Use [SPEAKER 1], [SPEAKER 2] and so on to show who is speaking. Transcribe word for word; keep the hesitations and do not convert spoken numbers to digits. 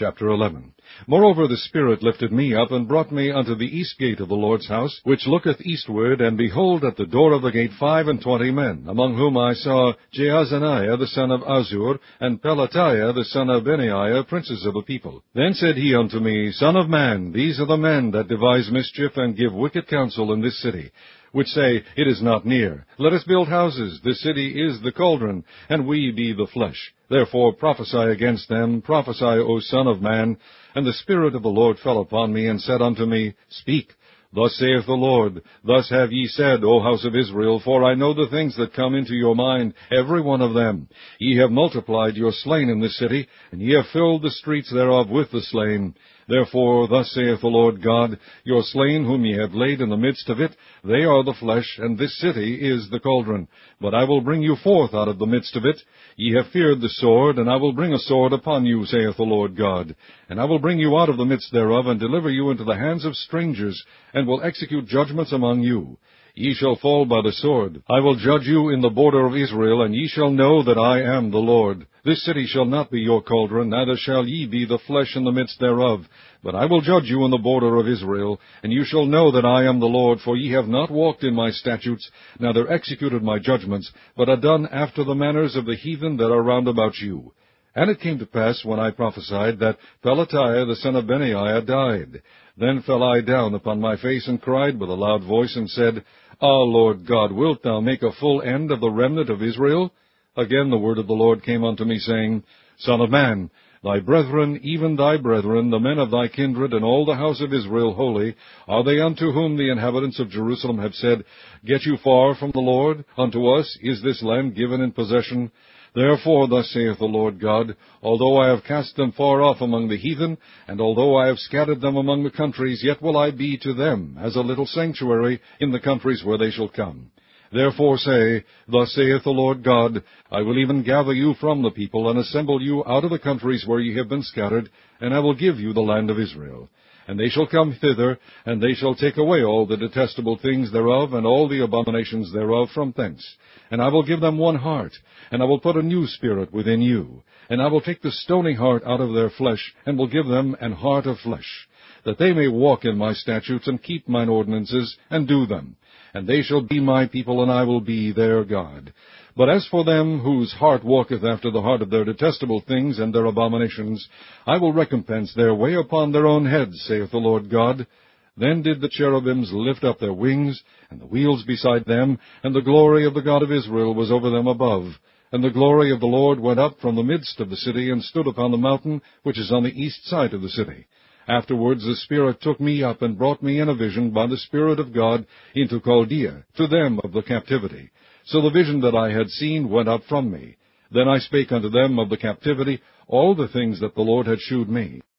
[SPEAKER 1] Chapter eleven. Moreover the Spirit lifted me up, and brought me unto the east gate of the Lord's house, which looketh eastward, and behold, at the door of the gate five and twenty men, among whom I saw Jaazaniah the son of Azur, and Pelatiah the son of Benaiah, princes of the people. Then said he unto me, Son of man, these are the men that devise mischief, and give wicked counsel in this city, which say, It is not near. Let us build houses. This city is the cauldron, and we be the flesh. Therefore prophesy against them, prophesy, O Son of man. And the Spirit of the Lord fell upon me, and said unto me, Speak. Thus saith the Lord, Thus have ye said, O house of Israel, for I know the things that come into your mind, every one of them. Ye have multiplied your slain in this city, and ye have filled the streets thereof with the slain. Therefore thus saith the Lord God, Your slain whom ye have laid in the midst of it, they are the flesh, and this city is the cauldron. But I will bring you forth out of the midst of it. Ye have feared the sword, and I will bring a sword upon you, saith the Lord God. And I will bring you out of the midst thereof, and deliver you into the hands of strangers, and will execute judgments among you. Ye shall fall by the sword. I will judge you in the border of Israel, and ye shall know that I am the Lord. This city shall not be your cauldron, neither shall ye be the flesh in the midst thereof. But I will judge you in the border of Israel, and you shall know that I am the Lord, for ye have not walked in my statutes, neither executed my judgments, but are done after the manners of the heathen that are round about you. And it came to pass, when I prophesied, that Pelatiah the son of Benaiah died. Then fell I down upon my face, and cried with a loud voice, and said, Ah, Lord God, wilt thou make a full end of the remnant of Israel? Again the word of the Lord came unto me, saying, Son of man, thy brethren, even thy brethren, the men of thy kindred, and all the house of Israel holy, are they unto whom the inhabitants of Jerusalem have said, Get you far from the Lord? Unto us is this land given in possession? Therefore thus saith the Lord God, Although I have cast them far off among the heathen, and although I have scattered them among the countries, yet will I be to them as a little sanctuary in the countries where they shall come. Therefore say, Thus saith the Lord God, I will even gather you from the people, and assemble you out of the countries where ye have been scattered, and I will give you the land of Israel. And they shall come thither, and they shall take away all the detestable things thereof, and all the abominations thereof from thence. And I will give them one heart, and I will put a new spirit within you. And I will take the stony heart out of their flesh, and will give them an heart of flesh, that they may walk in my statutes, and keep mine ordinances, and do them. And they shall be my people, and I will be their God. But as for them whose heart walketh after the heart of their detestable things and their abominations, I will recompense their way upon their own heads, saith the Lord God. Then did the cherubims lift up their wings, and the wheels beside them, and the glory of the God of Israel was over them above. And the glory of the Lord went up from the midst of the city, and stood upon the mountain which is on the east side of the city. Afterwards the Spirit took me up, and brought me in a vision by the Spirit of God into Chaldea, to them of the captivity. So the vision that I had seen went up from me. Then I spake unto them of the captivity all the things that the Lord had shewed me.